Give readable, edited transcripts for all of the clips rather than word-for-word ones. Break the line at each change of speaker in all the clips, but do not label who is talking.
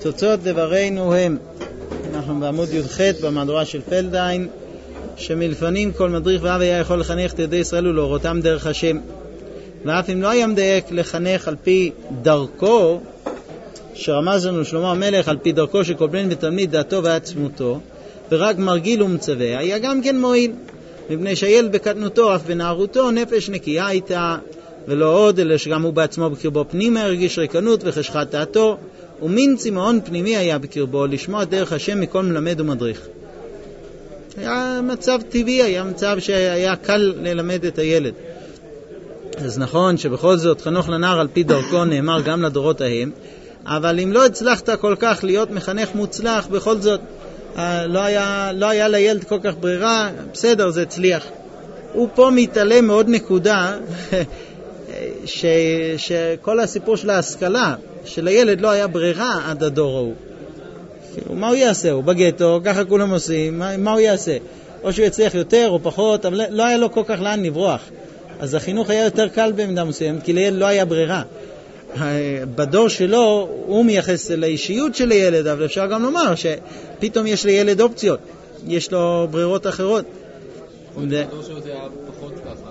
תוצאות דברינו הם, אנחנו בעמוד י"ח במהדורה של פלדהיים, שמלפנים כל מדריך ואב היה יכול לחנך את ילדי ישראל ולהורותם דרך השם, ואף אם לא היה מדייק לחנך על פי דרכו שרמז לנו שלמה המלך, על פי דרכו שכל בן ותלמיד דעתו ועצמותו, ורק מרגיל ומצווה, היה גם כן מועיל, מפני שהילד בקטנותו אף בנערותו נפש נקייה הייתה, ולא עוד אלא שגם הוא בעצמו בקרבו פנימה הרגיש ריקנות וחשכת דעתו, ומין צמאון פנימי היה בקרבו לשמוע דרך השם מכל מלמד ומדריך. היה מצב טבעי, היה מצב שהיה קל ללמד את הילד. אז נכון שבכל זאת חנוך לנער על פי דרכו נאמר גם לדורות ההם, אבל אם לא הצלחת כל כך להיות מחנך מוצלח, בכל זאת לא היה לילד כל כך ברירה, בסדר, זה הצליח. הוא פה מתעלם מאוד נקודה שכל הסיפור של ההשכלה, שלילד לא היה ברירה עד הדור ההוא. מה הוא יעשה? הוא בגטו, ככה כולם עושים, מה הוא יעשה? או שהוא יצליח יותר או פחות, אבל לא היה לו כל כך לאן לברוח. אז החינוך היה יותר קל במידה מסוימת, כי לילד לא היה ברירה. בדור שלו הוא מייחס לאישיות של הילד, אבל אפשר גם לומר שפתאום יש לילד אופציות, יש לו ברירות אחרות.
בדור שלו זה היה פחות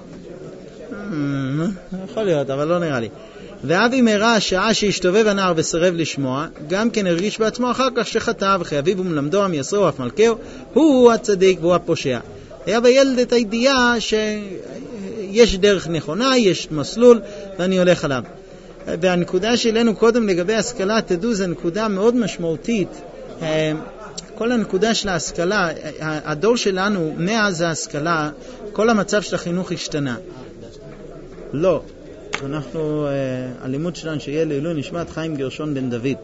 ככה.
יכול להיות, אבל לא נראה לי. ואבי מראה השעה שהשתובב הנער וסרב לשמוע, גם כן הרגיש בעצמו אחר כך שחטא, וכי אביו ומלמדו המייסרו אף מלכהו, הוא הצדיק והוא הפושע. היה בילד את הידיעה שיש דרך נכונה, יש מסלול, ואני הולך עליו. והנקודה שלנו קודם לגבי השכלה, תדעו, זו נקודה מאוד משמעותית. כל הנקודה של ההשכלה, הדור שלנו, מאז ההשכלה, כל המצב של החינוך השתנה. לא. אנחנו, הלימוד שלנו שיהיה לעילוי נשמת חיים גרשון בן דוד.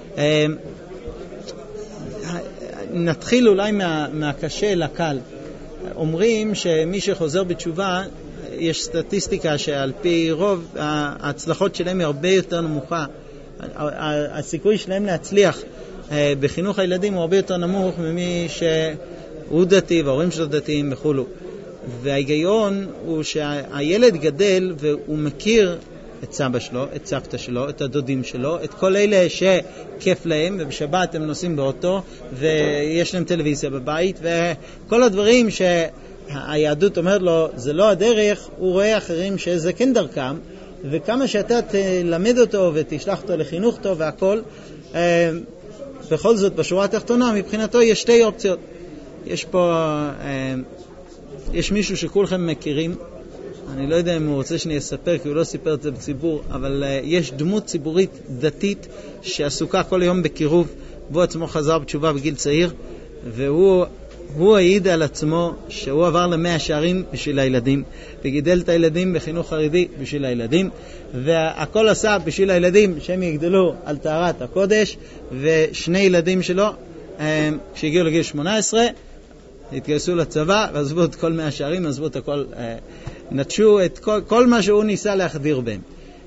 נתחיל אולי מהקשה לקל. אומרים שמי שחוזר בתשובה, יש סטטיסטיקה שעל פי רוב ההצלחות שלהם היא הרבה יותר נמוכה. הסיכוי שלהם להצליח בחינוך הילדים הוא הרבה יותר נמוך ממי שהוא דתי וההורים שלו דתיים וכולו. וההיגיון הוא שהילד גדל והוא מכיר את סבא שלו, את סבתא שלו, את הדודים שלו, את כל אלה שכיף להם, ובשבת הם נוסעים באוטו ויש להם טלוויזיה בבית, וכל הדברים שהיהדות אומרת לו זה לא הדרך, הוא רואה אחרים שזה כן דרכם, וכמה שאתה תלמד אותו ותשלח אותו לחינוך טוב והכל, בכל זאת בשורה התחתונה מבחינתו יש שתי אופציות. יש פה יש מישהו שכולכם מכירים, אני לא יודע אם הוא רוצה שאני אספר, כי הוא לא סיפר את זה בציבור, אבל יש דמות ציבורית דתית שעסוקה כל היום בקירוב, והוא עצמו חזר בתשובה בגיל צעיר, והוא העיד על עצמו שהוא עבר ל100 שערים בשביל הילדים, וגידל את הילדים בחינוך חרדי בשביל הילדים, והכל עשה בשביל הילדים שהם יגדלו על טהרת הקודש, ושני ילדים שלו, כשהגיעו לגיל 18, התגייסו לצבא, ועזבו את כל 100 שערים, עזבו את הכל, נטשו את כל מה שהוא ניסה להחדיר בהם.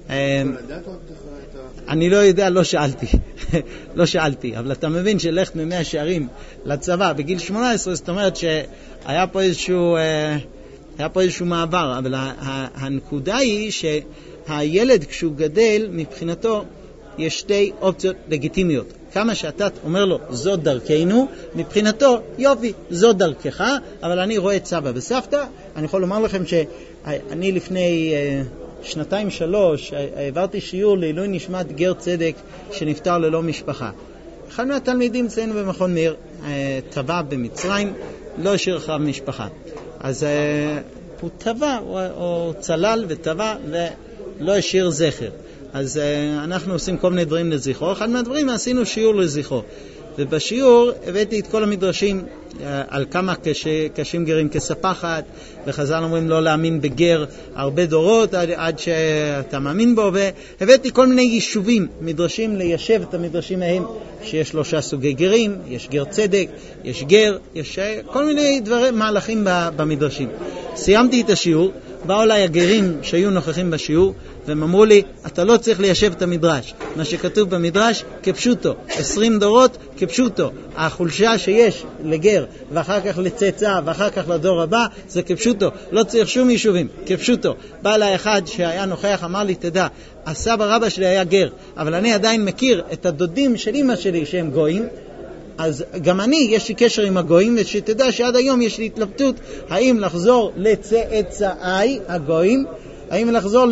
אני לא יודע, לא שאלתי, אבל אתה מבין שלכת מ100 שערים לצבא בגיל 18, זאת אומרת שהיה פה איזשהו מעבר, אבל הנקודה היא שהילד כשהוא גדל, מבחינתו יש שתי אופציות לגיטימיות. כמה שאתה אומר לו, זו דרכנו, מבחינתו, יופי, זו דרכך, אבל אני רואה את סבא וסבתא. אני יכול לומר לכם שאני לפני 2-3 העברתי שיעור לעילוי נשמת גר צדק שנפטר ללא משפחה. אחד מהתלמידים אצלנו במכון מאיר טבע במצרים, לא השאיר אחריו משפחה. אז הוא טבע, הוא צלל וטבע ולא השאיר זכר. אז אנחנו עושים כל מיני דברים לזכרו. אחד מהדברים עשינו שיעור לזכרו. ובשיעור הבאתי את כל המדרשים על כמה קשים גרים כספחת, וחז"ל אומרים לא להאמין בגר הרבה דורות עד שאתה מאמין בו, והבאתי כל מיני יישובים, מדרשים ליישב את המדרשים ההם, שיש 3 סוגי גרים, יש גר צדק, יש גר, יש כל מיני מהלכים במדרשים. סיימתי את השיעור, באו אליי הגרים שהיו נוכחים בשיעור, והם אמרו לי, אתה לא צריך ליישב את המדרש. מה שכתוב במדרש, כפשוטו. 20 דורות, כפשוטו. החולשה שיש לגר, ואחר כך לצאצא, ואחר כך לדור הבא, זה כפשוטו. לא צריך שום יישובים, כפשוטו. בא אליי אחד שהיה נוכח, אמר לי, תדע, הסבא רבא שלי היה גר, אבל אני עדיין מכיר את הדודים של אמא שלי שהם גויים, אז גם אני, יש לי קשר עם הגויים, ושתדע שעד היום יש לי התלבטות, האם לחזור לצאצאי הגויים, האם לחזור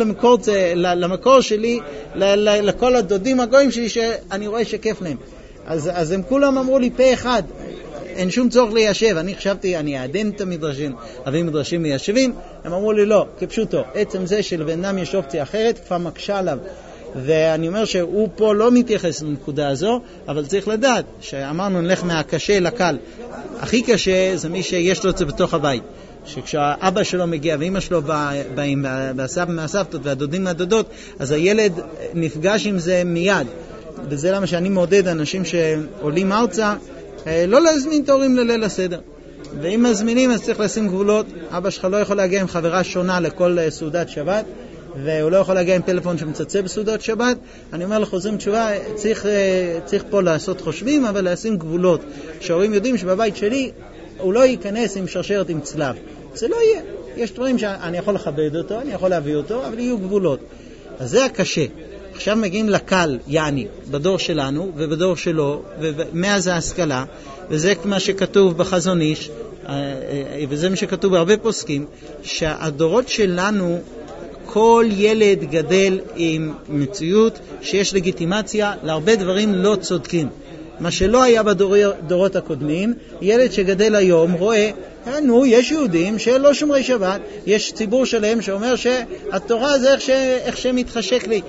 למקור שלי, לכל הדודים הגויים שלי שאני רואה שכיף להם. אז הם כולם אמרו לי פה אחד, אין שום צורך ליישב. אני חשבתי, אני אעדן את המדרשים, אבי מדרשים מיישבים, הם אמרו לי לא, כפשוטו, עצם זה שלבנם יש אופציה אחרת, כבר מקשה עליו. ואני אומר שהוא פה לא מתייחס לנקודה הזו, אבל צריך לדעת שאמרנו נלך מהקשה לקל. הכי קשה זה מי שיש לו את זה בתוך הבית. שכשהאבא שלו מגיע ואמא שלו באים, והסבא מהסבתות והדודים מהדודות, אז הילד נפגש עם זה מיד. וזה למה שאני מעודד אנשים שעולים ארצה, לא להזמין תורים לליל הסדר. ואם מזמינים אז צריך לשים גבולות. אבא שלך לא יכול להגיע עם חברה שונה לכל סעודת שבת, והוא לא יכול להגיע עם פלאפון שמצצה בסעודת שבת. אני אומר לחוזרים תשובה, צריך פה לעשות חושבים, אבל לשים גבולות. שההורים יודעים שבבית שלי הוא לא ייכנס עם שרשרת עם צלב. זה לא יהיה. יש דברים שאני יכול לכבד אותו, אני יכול להביא אותו, אבל יהיו גבולות. אז זה הקשה. עכשיו מגיעים לקל, יעני, בדור שלנו ובדור שלו, ומאז ההשכלה, וזה מה שכתוב בחזון איש, וזה מה שכתוב בהרבה פוסקים, שהדורות שלנו, כל ילד גדל עם מציאות שיש לגיטימציה להרבה דברים לא צודקים. מה שלא היה בדורות הקודמים, ילד שגדל היום רואה, יש יהודים שלא שומרי שבת, יש ציבור שלהם שאומר שהתורה זה איך שמתחשק לי.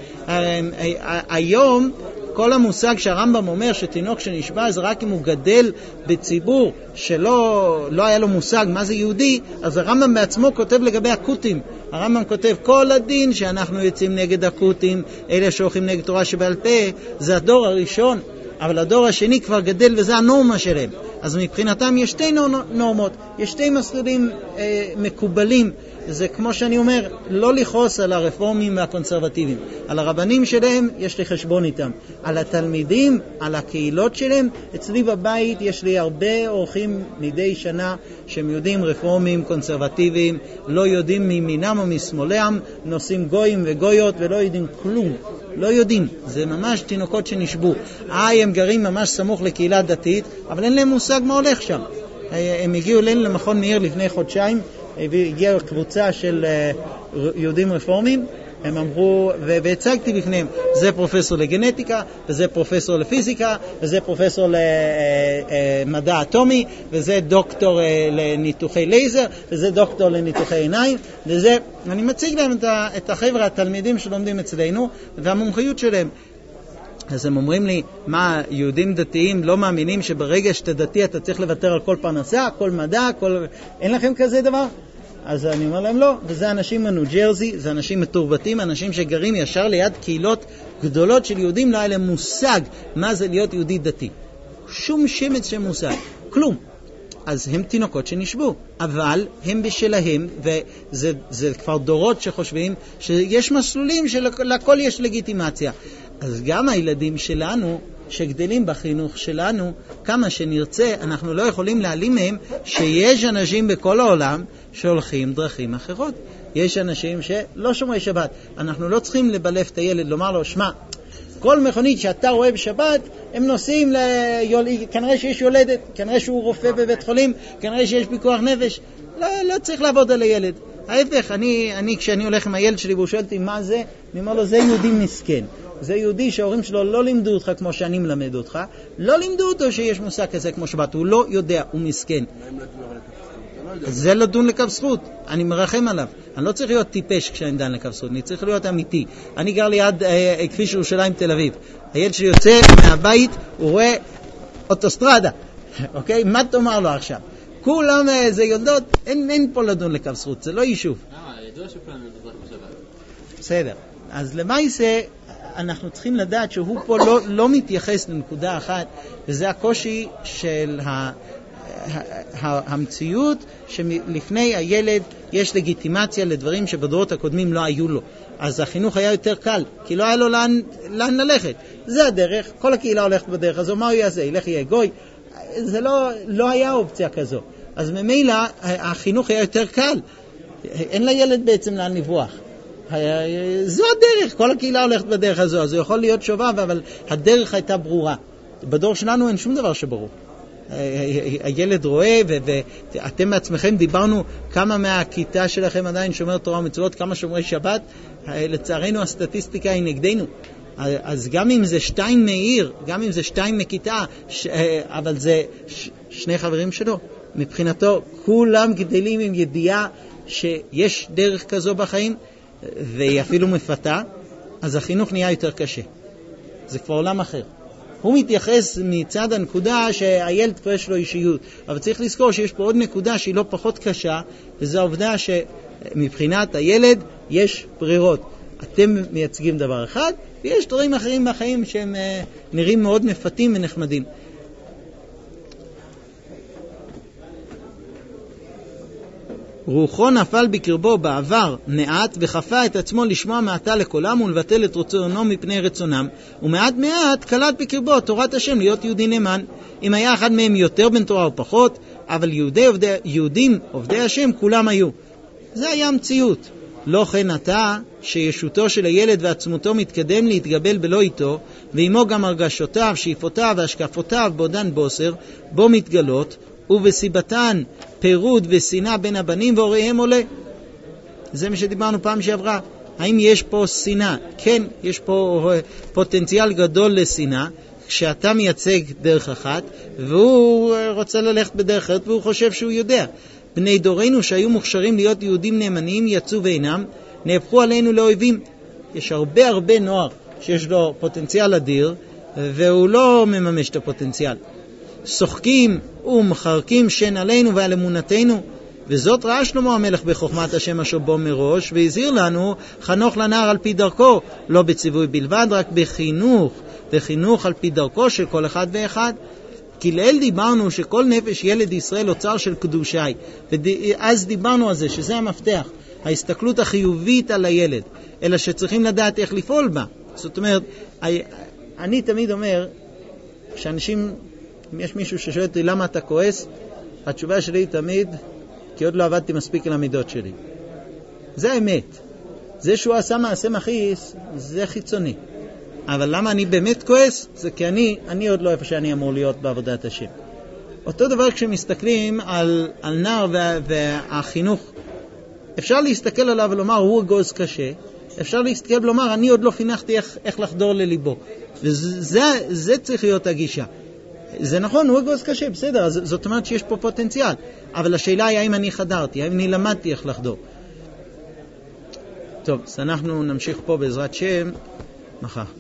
היום כל המושג שהרמב"ם אומר שתינוק שנשבע זה רק אם הוא גדל בציבור שלא היה לו מושג מה זה יהודי, אז הרמב"ם בעצמו כותב לגבי הקוטים. הרמב"ם כותב כל הדין שאנחנו יוצאים נגד הקוטים, אלה שהולכים נגד תורה שבעל פה, זה הדור הראשון. אבל הדור השני כבר גדל וזה הנורמה שלהם. אז מבחינתם יש שתי נורמות, יש שתי מסלולים מקובלים. זה כמו שאני אומר, לא לכעוס על הרפורמים והקונסרבטיביים. על הרבנים שלהם יש לי חשבון איתם. על התלמידים, על הקהילות שלהם. אצלי בבית יש לי הרבה אורחים מדי שנה שהם יודעים רפורמים, קונסרבטיביים, לא יודעים מימינם או משמאלם, נושאים גויים וגויות ולא יודעים כלום. לא יודעים, זה ממש תינוקות שנשבו. הם גרים ממש סמוך לקהילה דתית, אבל אין להם מושג מה הולך שם. הם הגיעו אלינו למכון מאיר לפני חודשיים, והגיעה קבוצה של יהודים רפורמים, הם אמרו, והצגתי בפניהם, זה פרופסור לגנטיקה, וזה פרופסור לפיזיקה, וזה פרופסור למדע אטומי, וזה דוקטור לניתוחי לייזר, וזה דוקטור לניתוחי עיניים, וזה, אני מציג להם את החבר'ה, התלמידים שלומדים אצלנו, והמומחיות שלהם. אז הם אומרים לי, מה, יהודים דתיים לא מאמינים שברגע שאתה דתי אתה צריך לוותר על כל פרנסה, כל מדע, אין לכם כזה דבר? אז אני אומר להם לא, וזה אנשים מניו ג'רזי, זה אנשים מתורבתים, אנשים שגרים ישר ליד קהילות גדולות של יהודים, לא היה להם מושג מה זה להיות יהודי דתי. שום שמץ של מושג, כלום. אז הם תינוקות שנשבו, אבל הם בשלהם, וזה כבר דורות שחושבים שיש מסלולים שלכל יש לגיטימציה. אז גם הילדים שלנו שגדלים בחינוך שלנו, כמה שנרצה, אנחנו לא יכולים להעלים מהם שיש אנשים בכל העולם שהולכים דרכים אחרות. יש אנשים שלא שומרי שבת. אנחנו לא צריכים לבלף את הילד, לומר לו, שמע, כל מכונית שאתה רואה בשבת, הם נוסעים כנראה שיש יולדת, כנראה שהוא רופא בבית חולים, כנראה שיש פיקוח נפש. לא צריך לעבוד על הילד. ההפך, אני כשאני הולך עם הילד שלי והוא שואל אותי מה זה, אני אומר לו, זה יהודי מסכן. זה יהודי שההורים שלו לא לימדו אותך כמו שאני מלמד אותך, לא לימדו אותו שיש מושג כזה כמו שבת, הוא לא יודע, הוא מסכן. זה לא דון לקו זכות, אני מרחם עליו. אני לא צריך להיות טיפש כשאני דן לקו זכות, אני צריך להיות אמיתי. אני גר ליד כביש ירושלים תל אביב. הילד שלי יוצא מהבית, הוא רואה אוטוסטרדה. אוקיי? מה תאמר לו עכשיו? כולם זה יודעות, אין פה לדון לקו זכות, זה לא יישוב.
ידוע שכולם יודעות בשבת.
בסדר. אז למעשה אנחנו צריכים לדעת שהוא פה לא מתייחס לנקודה אחת, וזה הקושי של המציאות שלפני הילד יש לגיטימציה לדברים שבדורות הקודמים לא היו לו. אז החינוך היה יותר קל, כי לא היה לו לאן ללכת. זה הדרך, כל הקהילה הולכת בדרך הזו, מה הוא יעשה? ילך יהיה גוי? זה לא היה אופציה כזו. אז ממילא החינוך היה יותר קל. אין לילד בעצם לאן לברוח. זו הדרך, כל הקהילה הולכת בדרך הזו, אז הוא יכול להיות שובב, אבל הדרך הייתה ברורה. בדור שלנו אין שום דבר שברור. הילד רואה, ואתם בעצמכם דיברנו כמה מהכיתה שלכם עדיין שומר תורה ומצוות, כמה שומרי שבת. לצערנו הסטטיסטיקה היא נגדנו. אז גם אם זה 2 מעיר, גם אם זה 2 מכיתה, אבל זה 2 חברים שלו, מבחינתו כולם גדלים עם ידיעה שיש דרך כזו בחיים, והיא אפילו מפתה, אז החינוך נהיה יותר קשה. זה כבר עולם אחר. הוא מתייחס מצד הנקודה שהילד כבר יש לו אישיות, אבל צריך לזכור שיש פה עוד נקודה שהיא לא פחות קשה, וזו העובדה שמבחינת הילד יש ברירות. אתם מייצגים דבר אחד, ויש דברים אחרים בחיים שהם נראים מאוד מפתים ונחמדים. רוחו נפל בקרבו בעבר מעט וחפה את עצמו לשמוע מעתה לקולם ולבטל את רצונו מפני רצונם, ומעט מעט קלט בקרבו תורת השם להיות יהודי נאמן. אם היה אחד מהם יותר בן תורה או פחות, אבל יהודים עובדי השם כולם היו. זה היה המציאות. לא כן עתה שישותו של הילד ועצמותו מתקדם להתגבל בלא איתו, ועמו גם הרגשותיו, שאיפותיו והשקפותיו בעודן בוסר, בו מתגלות, ובסיבתן פירוד ושנאה בין הבנים והוריהם עולה. זה מה שדיברנו פעם שעברה. האם יש פה שנאה? כן, יש פה פוטנציאל גדול לשנאה, כשאתה מייצג דרך אחת, והוא רוצה ללכת בדרך אחרת, והוא חושב שהוא יודע. בני דורנו שהיו מוכשרים להיות יהודים נאמנים יצאו ואינם, נהפכו עלינו לאויבים. יש הרבה נוער שיש לו פוטנציאל אדיר, והוא לא מממש את הפוטנציאל. שוחקים ומחרקים שן עלינו ועל אמונתנו, וזאת ראה שלמה המלך בחוכמת השם אשר בו מראש, והזהיר לנו חנוך לנער על פי דרכו, לא בציווי בלבד, רק בחינוך על פי דרכו של כל אחד ואחד. כי לאל דיברנו שכל נפש ילד ישראל אוצר של קדושי, ואז דיברנו על זה שזה המפתח, ההסתכלות החיובית על הילד, אלא שצריכים לדעת איך לפעול בה. זאת אומרת, אני תמיד אומר שאנשים, אם יש מישהו ששואל אותי למה אתה כועס, התשובה שלי תמיד, כי עוד לא עבדתי מספיק על המידות שלי. זה האמת. זה שהוא עשה מעשה מכעיס, זה חיצוני. אבל למה אני באמת כועס? זה כי אני עוד לא איפה שאני אמור להיות בעבודת השם. אותו דבר כשמסתכלים על נער והחינוך, אפשר להסתכל עליו ולומר, הוא אגוז קשה. אפשר להסתכל ולומר, אני עוד לא חינכתי איך לחדור לליבו. וזה צריך להיות הגישה. זה נכון, הוא אגוז קשה, בסדר, זאת אומרת שיש פה פוטנציאל. אבל השאלה היא האם אני חדרתי, האם אני למדתי איך לחדור. טוב, אז אנחנו נמשיך פה בעזרת שם מחר.